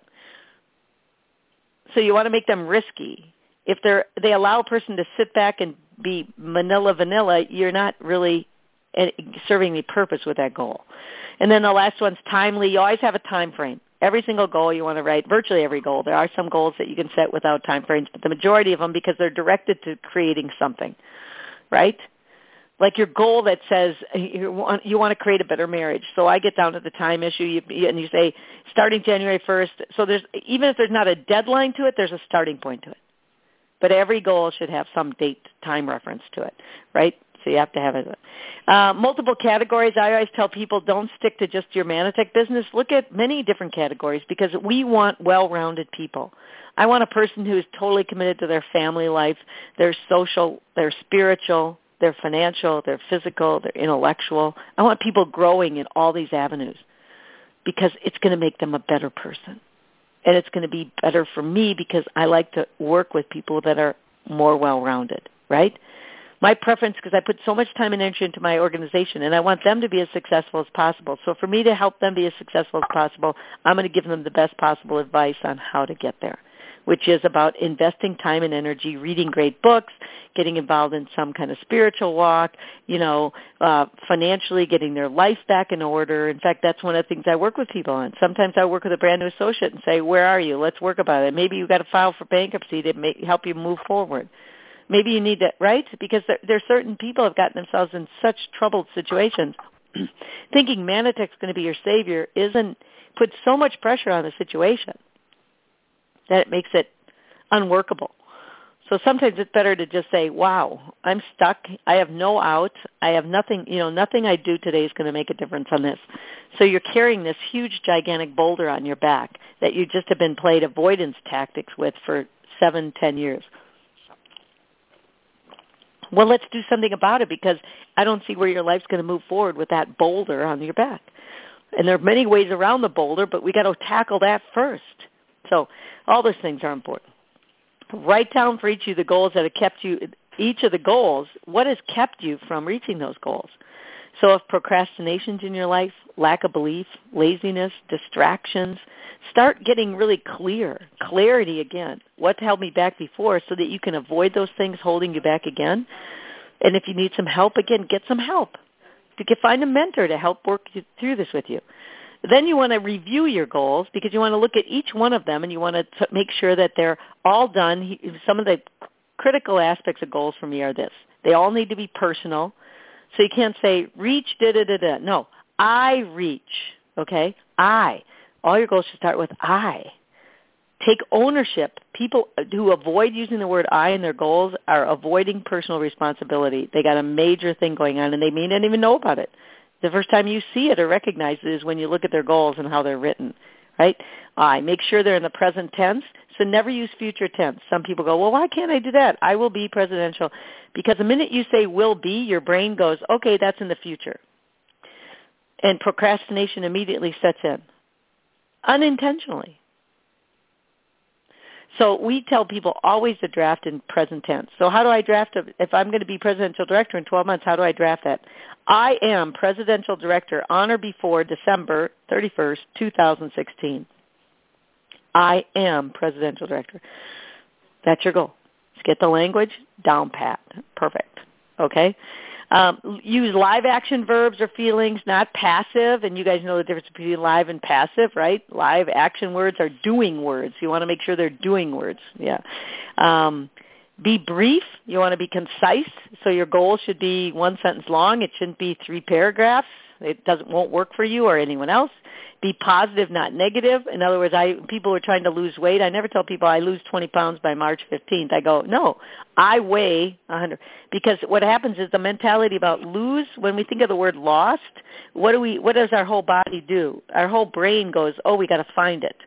So you want to make them risky. If they're they allow a person to sit back and be manila vanilla, you're not really serving the purpose with that goal. And then the last one's timely. You always have a time frame. Every single goal you want to write, virtually every goal. There are some goals that you can set without time frames, but the majority of them, because they're directed to creating something, right? Like your goal that says you want, you want to create a better marriage. So I get down to the time issue, you, and you say starting January first. So there's even if there's not a deadline to it, there's a starting point to it. But every goal should have some date, time reference to it, right? So you have to have it. Uh, multiple categories. I always tell people don't stick to just your Manatech business. Look at many different categories because we want well-rounded people. I want a person who is totally committed to their family life, their social, their spiritual, their financial, their physical, their intellectual. I want people growing in all these avenues because it's going to make them a better person. And it's going to be better for me because I like to work with people that are more well-rounded, right? My preference, because I put so much time and energy into my organization, and I want them to be as successful as possible. So for me to help them be as successful as possible, I'm going to give them the best possible advice on how to get there, which is about investing time and energy, reading great books, getting involved in some kind of spiritual walk, you know, uh, financially getting their life back in order. In fact, that's one of the things I work with people on. Sometimes I work with a brand new associate and say, where are you? Let's work about it. Maybe you've got to file for bankruptcy to make, help you move forward. Maybe you need to, right? Because there, there are certain people who have gotten themselves in such troubled situations. Thinking Manitech's going to be your savior isn't, puts so much pressure on the situation that it makes it unworkable. So sometimes it's better to just say, wow, I'm stuck. I have no out. I have nothing, you know, nothing I do today is going to make a difference on this. So you're carrying this huge, gigantic boulder on your back that you just have been played avoidance tactics with for seven, ten years. Well, let's do something about it, because I don't see where your life's going to move forward with that boulder on your back. And there are many ways around the boulder, but we got to tackle that first. So all those things are important. Write down for each of the goals that have kept you, each of the goals, what has kept you from reaching those goals. So if procrastination's in your life, lack of belief, laziness, distractions, start getting really clear, clarity again. What held me back before, so that you can avoid those things holding you back again. And if you need some help again, get some help. You can find a mentor to help work through this with you. Then you want to review your goals, because you want to look at each one of them and you want to t- make sure that they're all done. Some of the critical aspects of goals for me are this. They all need to be personal. So you can't say, reach, da-da-da-da. No, I reach, okay? I. All your goals should start with I. Take ownership. People who avoid using the word I in their goals are avoiding personal responsibility. They got a major thing going on, and they may not even know about it. The first time you see it or recognize it is when you look at their goals and how they're written, right? I. Make sure they're in the present tense, so never use future tense. Some people go, well, why can't I do that? I will be presidential. Because the minute you say will be, your brain goes, okay, that's in the future. And procrastination immediately sets in, unintentionally. So we tell people always to draft in present tense. So how do I draft a, if I'm going to be presidential director in twelve months, how do I draft that? I am presidential director on or before December thirty-first, two thousand sixteen. I am presidential director. That's your goal. Let's get the language down pat. Perfect. Okay? Um, use live action verbs or feelings, not passive. And you guys know the difference between live and passive, right? Live action words are doing words. You want to make sure they're doing words. Yeah. Um, be brief. You want to be concise. So your goal should be one sentence long. It shouldn't be three paragraphs. It doesn't won't work for you or anyone else. Be positive, not negative. In other words, I people are trying to lose weight. I never tell people I lose twenty pounds by March fifteenth. I go, no, I weigh one hundred. Because what happens is the mentality about lose, when we think of the word lost, what do we? What does our whole body do? Our whole brain goes, oh, we got to find it.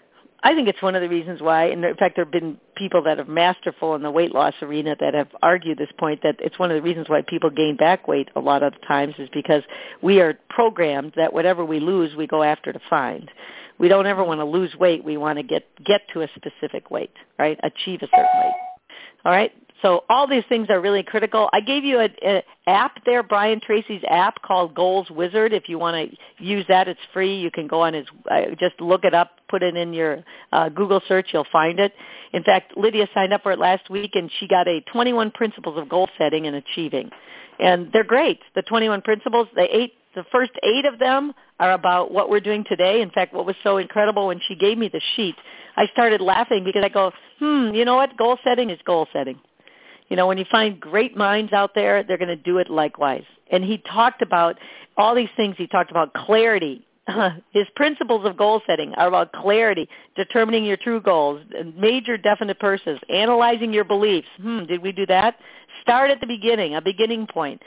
I think it's one of the reasons why, and in fact there have been people that are masterful in the weight loss arena that have argued this point, that it's one of the reasons why people gain back weight a lot of times is because we are programmed that whatever we lose, we go after to find. We don't ever want to lose weight. We want to get, get to a specific weight, right, achieve a certain weight. All right? So all these things are really critical. I gave you an app there, Brian Tracy's app called Goals Wizard. If you want to use that, it's free. You can go on his, uh, just look it up, put it in your uh, Google search. You'll find it. In fact, Lydia signed up for it last week, and she got a twenty-one Principles of Goal Setting and Achieving. And they're great. The twenty-one Principles, the eight, the first eight of them are about what we're doing today. In fact, what was so incredible when she gave me the sheet, I started laughing because I go, hmm, you know what? Goal setting is goal setting. You know, when you find great minds out there, they're going to do it likewise. And he talked about all these things. He talked about clarity. His principles of goal setting are about clarity, determining your true goals, major definite purposes, analyzing your beliefs. Hmm, did we do that? Start at the beginning, a beginning point,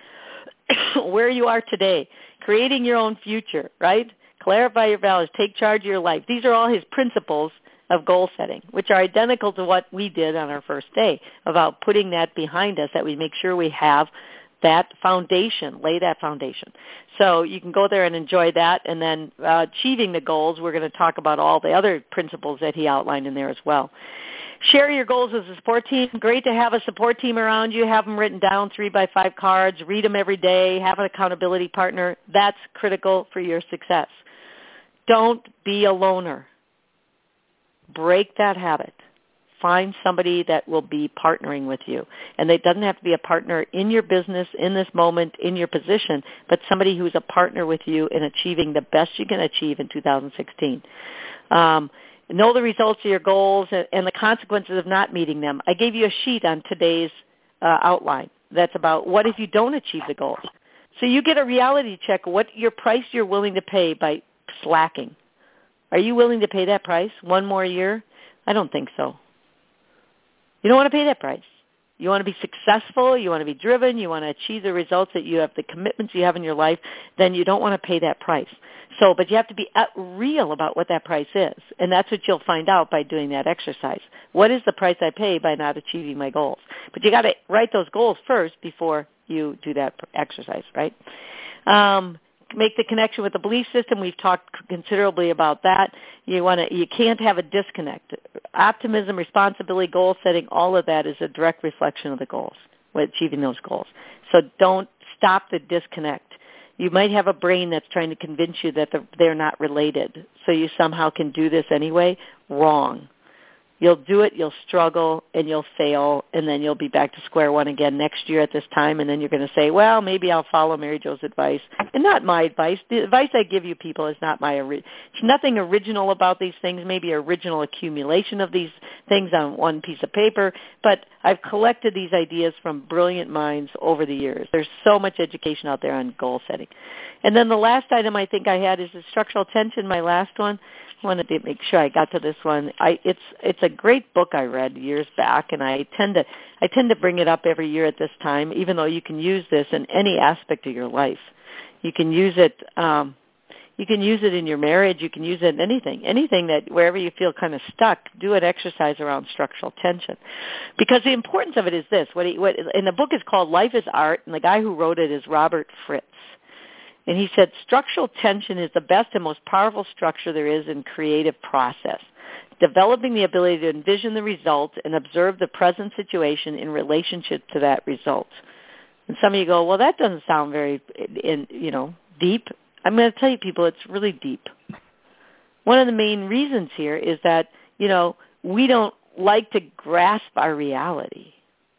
where you are today, creating your own future, right? Clarify your values, take charge of your life. These are all his principles of goal setting, which are identical to what we did on our first day about putting that behind us, that we make sure we have that foundation, lay that foundation. So you can go there and enjoy that. And then uh, achieving the goals, we're going to talk about all the other principles that he outlined in there as well. Share your goals as a support team. Great to have a support team around you. Have them written down, three by five cards. Read them every day. Have an accountability partner. That's critical for your success. Don't be a loner. Break that habit. Find somebody that will be partnering with you. And it doesn't have to be a partner in your business, in this moment, in your position, but somebody who's a partner with you in achieving the best you can achieve in two thousand sixteen. Um, know the results of your goals and, and the consequences of not meeting them. I gave you a sheet on today's uh, outline that's about what if you don't achieve the goals. So you get a reality check, what your price you're willing to pay by slacking. Are you willing to pay that price one more year? I don't think so. You don't want to pay that price. You want to be successful, you want to be driven, you want to achieve the results that you have, the commitments you have in your life, then you don't want to pay that price. So, but you have to be real about what that price is. And that's what you'll find out by doing that exercise. What is the price I pay by not achieving my goals? But you got to write those goals first before you do that exercise, right? Um, make the connection with the belief system. We've talked considerably about that. You want to, you can't have a disconnect. Optimism, responsibility, goal setting, all of that is a direct reflection of the goals, with achieving those goals. So don't stop the disconnect. You might have a brain that's trying to convince you that they're not related, so you somehow can do this anyway. Wrong. You'll do it, you'll struggle, and you'll fail, and then you'll be back to square one again next year at this time, and then you're going to say, well, maybe I'll follow Mary Jo's advice. And not my advice. The advice I give you people is not my original. There's nothing original about these things, maybe original accumulation of these things on one piece of paper, but I've collected these ideas from brilliant minds over the years. There's so much education out there on goal setting. And then the last item I think I had is the structural tension, my last one. I wanted to make sure I got to this one. I, it's it's a great book I read years back, and I tend to I tend to bring it up every year at this time, even though you can use this in any aspect of your life. You can use it. Um, you can use it in your marriage. You can use it in anything, anything that wherever you feel kind of stuck. Do an exercise around structural tension, because the importance of it is this. What, he, what and the book is called Life is Art, and the guy who wrote it is Robert Fritz. And he said, structural tension is the best and most powerful structure there is in creative process, developing the ability to envision the result and observe the present situation in relationship to that result. And some of you go, well, that doesn't sound very, in, you know, deep. I'm going to tell you, people, it's really deep. One of the main reasons here is that, you know, we don't like to grasp our reality.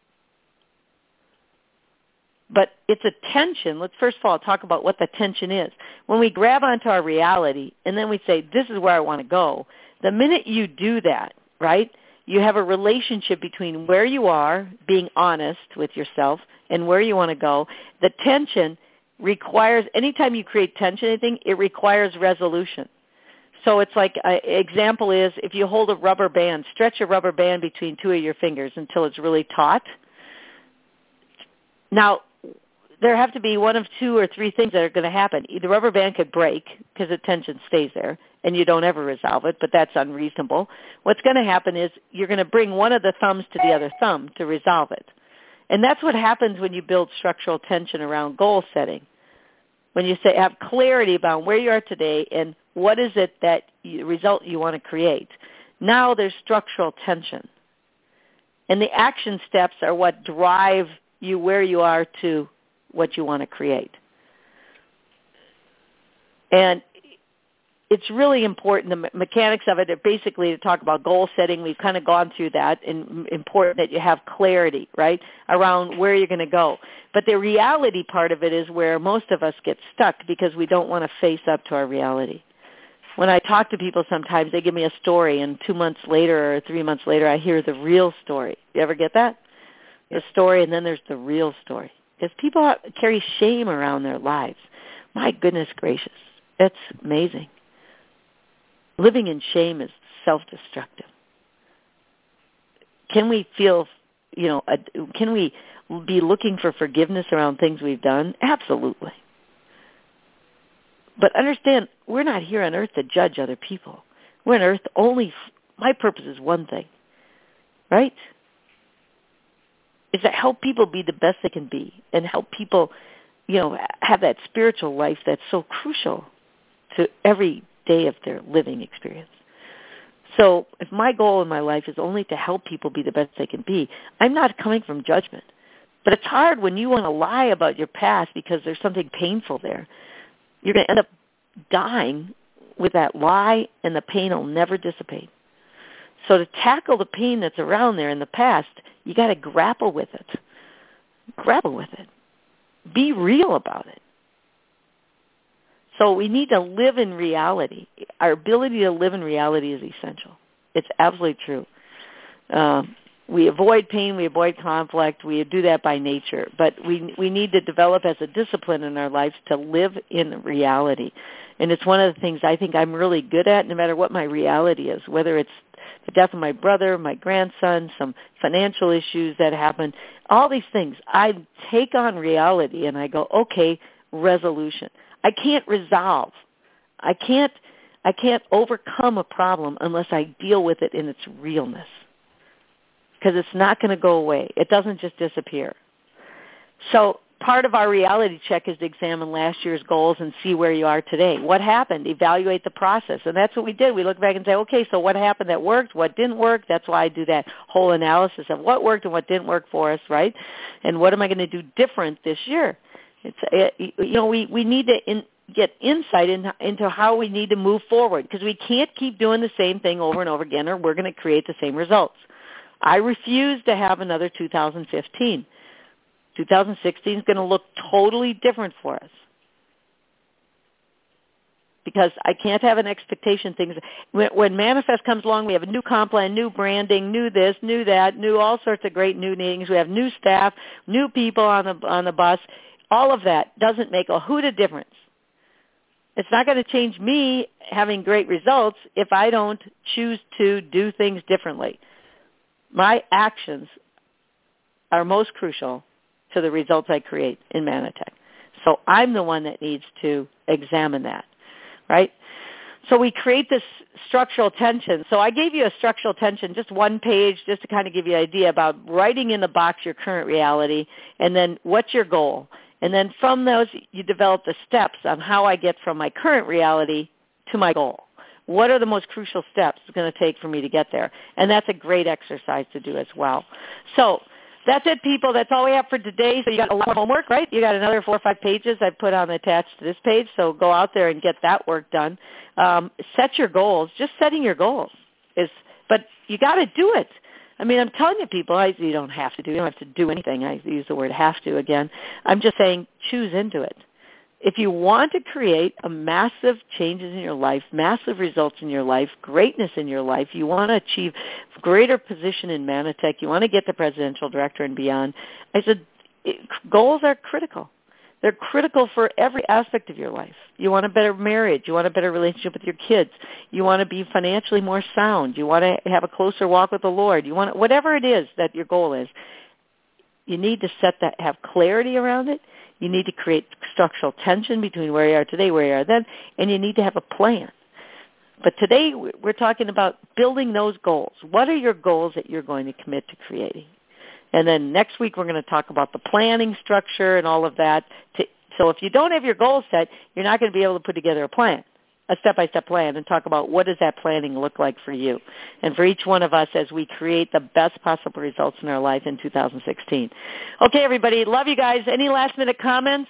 But it's a tension. Let's first of all talk about what the tension is. When we grab onto our reality and then we say, this is where I want to go, the minute you do that, right, you have a relationship between where you are, being honest with yourself, and where you want to go. The tension requires, anytime you create tension, anything, it requires resolution. So it's like, an example is if you hold a rubber band, stretch a rubber band between two of your fingers until it's really taut. Now, there have to be one of two or three things that are going to happen. The rubber band could break because the tension stays there, and you don't ever resolve it, but that's unreasonable. What's going to happen is you're going to bring one of the thumbs to the other thumb to resolve it. And that's what happens when you build structural tension around goal setting. When you say have clarity about where you are today and what is it that you, result you want to create. Now there's structural tension. And the action steps are what drive you where you are to what you want to create. And it's really important, the mechanics of it are basically to talk about goal setting. We've kind of gone through that, and important that you have clarity, right, around where you're going to go. But the reality part of it is where most of us get stuck because we don't want to face up to our reality. When I talk to people sometimes, they give me a story, and two months later or three months later, I hear the real story. You ever get that? The story, and then there's the real story. Because people carry shame around their lives. My goodness gracious. It's amazing. Living in shame is self-destructive. Can we feel, you know, a, can we be looking for forgiveness around things we've done? Absolutely. But understand, we're not here on earth to judge other people. We're on earth only, my purpose is one thing, right? Is to help people be the best they can be and help people, you know, have that spiritual life that's so crucial to every day of their living experience. So if my goal in my life is only to help people be the best they can be, I'm not coming from judgment. But it's hard when you want to lie about your past because there's something painful there. You're going to end up dying with that lie, and the pain will never dissipate. So to tackle the pain that's around there in the past, you got to grapple with it. Grapple with it. Be real about it. So we need to live in reality. Our ability to live in reality is essential. It's absolutely true. Um, We avoid pain, we avoid conflict, we do that by nature. But we we need to develop as a discipline in our lives to live in reality. And it's one of the things I think I'm really good at, no matter what my reality is, whether it's the death of my brother, my grandson, some financial issues that happen, all these things. I take on reality and I go, okay, resolution. I can't resolve. I can't I can't overcome a problem unless I deal with it in its realness. Because it's not going to go away. It doesn't just disappear. So part of our reality check is to examine last year's goals and see where you are today. What happened? Evaluate the process. And that's what we did. We look back and say, okay, so what happened that worked? What didn't work? That's why I do that whole analysis of what worked and what didn't work for us, right? And what am I going to do different this year? It's it, you know, we, we need to in, get insight in, into how we need to move forward, because we can't keep doing the same thing over and over again, or we're going to create the same results. I refuse to have another two thousand fifteen. two thousand sixteen is going to look totally different for us, because I can't have an expectation. Things when, when Manifest comes along, we have a new comp plan, new branding, new this, new that, new all sorts of great new things. We have new staff, new people on the on the bus. All of that doesn't make a hoot of difference. It's not going to change me having great results if I don't choose to do things differently. My actions are most crucial to the results I create in Manitech. So I'm the one that needs to examine that, right? So we create this structural tension. So I gave you a structural tension, just one page, just to kind of give you an idea about writing in the box your current reality, and then what's your goal. And then from those, you develop the steps on how I get from my current reality to my goal. What are the most crucial steps it's going to take for me to get there? And that's a great exercise to do as well. So that's it, people. That's all we have for today. So you got a lot of homework, right? You got another four or five pages I've put on attached to this page. So go out there and get that work done. Um, set your goals. Just setting your goals is, but you got to do it. I mean, I'm telling you, people, I, you don't have to do. You don't have to do anything. I use the word "have to" again. I'm just saying, choose into it. If you want to create a massive changes in your life, massive results in your life, greatness in your life, you want to achieve greater position in Manitech, you want to get to presidential director and beyond, I said it, goals are critical. They're critical for every aspect of your life. You want a better marriage. You want a better relationship with your kids. You want to be financially more sound. You want to have a closer walk with the Lord. You want whatever it is that your goal is. You need to set that, have clarity around it. You need to create structural tension between where you are today, where you are then, and you need to have a plan. But today we're talking about building those goals. What are your goals that you're going to commit to creating? And then next week we're going to talk about the planning structure and all of that. To, so if you don't have your goals set, you're not going to be able to put together a plan, a step-by-step plan, and talk about what does that planning look like for you and for each one of us as we create the best possible results in our life in two thousand sixteen. Okay, everybody. Love you guys. Any last-minute comments?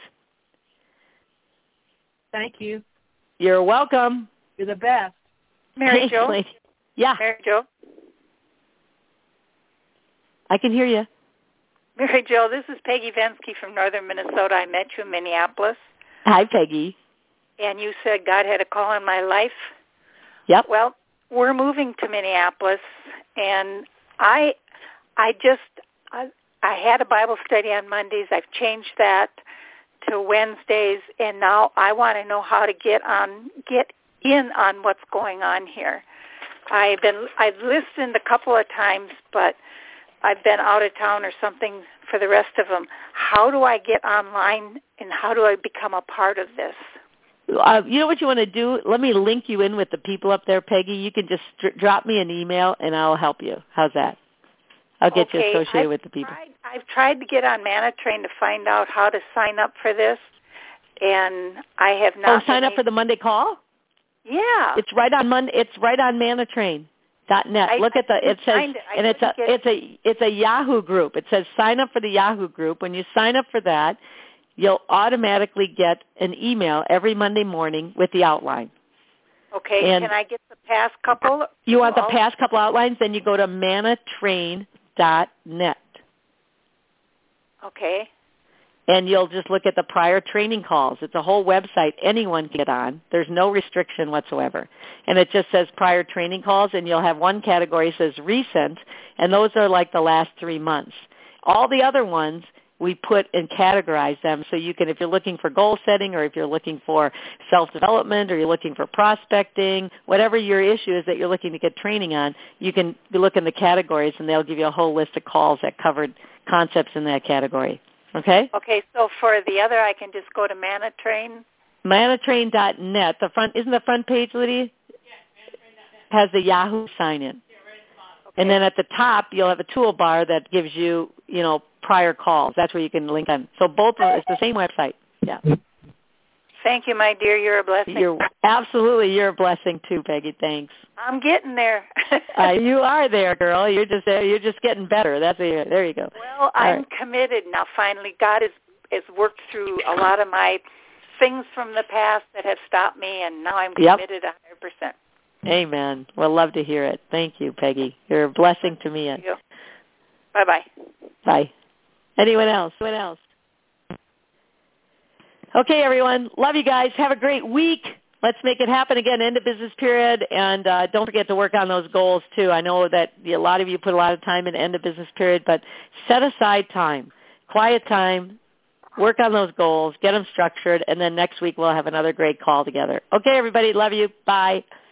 Thank you. You're welcome. You're the best. Mary Thanks, Jo? lady. Yeah. Mary Jo? I can hear you. Mary Jo, this is Peggy Vensky from northern Minnesota. I met you in Minneapolis. Hi, Peggy. And you said God had a call in my life. Yep. Well, we're moving to Minneapolis, and I I just, I, I had a Bible study on Mondays. I've changed that to Wednesdays, and now I want to know how to get on, get in on what's going on here. I've been, I've listened a couple of times, but I've been out of town or something for the rest of them. How do I get online, and how do I become a part of this? Uh, you know what you want to do? Let me link you in with the people up there, Peggy. You can just st- drop me an email, and I'll help you. How's that? I'll get okay, you associated I've with the people. Tried, I've tried to get on ManaTrain to find out how to sign up for this, and I have not. Oh, sign up able- for the Monday call? Yeah. It's right on Monday. It's right on ManaTrain dot net. I, Look I at the. It says, it. and it's a get... it's a it's a Yahoo group. It says sign up for the Yahoo group. When you sign up for that, you'll automatically get an email every Monday morning with the outline. Okay. And can I get the past couple? You want the all... past couple outlines? Then you go to ManaTrain dot net. Okay. and you'll just look at the prior training calls. It's a whole website anyone can get on. There's no restriction whatsoever. And it just says prior training calls, and you'll have one category that says recent, and those are like the last three months. All the other ones, we put and categorize them so you can, if you're looking for goal setting or if you're looking for self-development or you're looking for prospecting, whatever your issue is that you're looking to get training on, you can look in the categories, and they'll give you a whole list of calls that covered concepts in that category. Okay? Okay, so for the other, I can just go to ManaTrain? ManaTrain dot net. The front, isn't the front page, Lydia? Yes, ManaTrain dot net. Has the Yahoo sign-in. Okay. And then at the top, you'll have a toolbar that gives you, you know, prior calls. That's where you can link them. So both are, it's the same website. Yeah. Thank you, my dear. You're a blessing. You're absolutely, you're a blessing too, Peggy. Thanks. I'm getting there. uh, you are there, girl. You're just uh, you're just getting better. That's a, there you go. Well, I'm right. committed now. Finally, God has has worked through a lot of my things from the past that have stopped me, and now I'm committed yep. one hundred percent. Amen. Well, love to hear it. Thank you, Peggy. You're a blessing to me. Thank you. Bye-bye. Bye. Anyone else? Anyone else? Okay, everyone. Love you guys. Have a great week. Let's make it happen again, end of business period, and uh, don't forget to work on those goals, too. I know that a lot of you put a lot of time in end of business period, but set aside time, quiet time, work on those goals, get them structured, and then next week we'll have another great call together. Okay, everybody. Love you. Bye.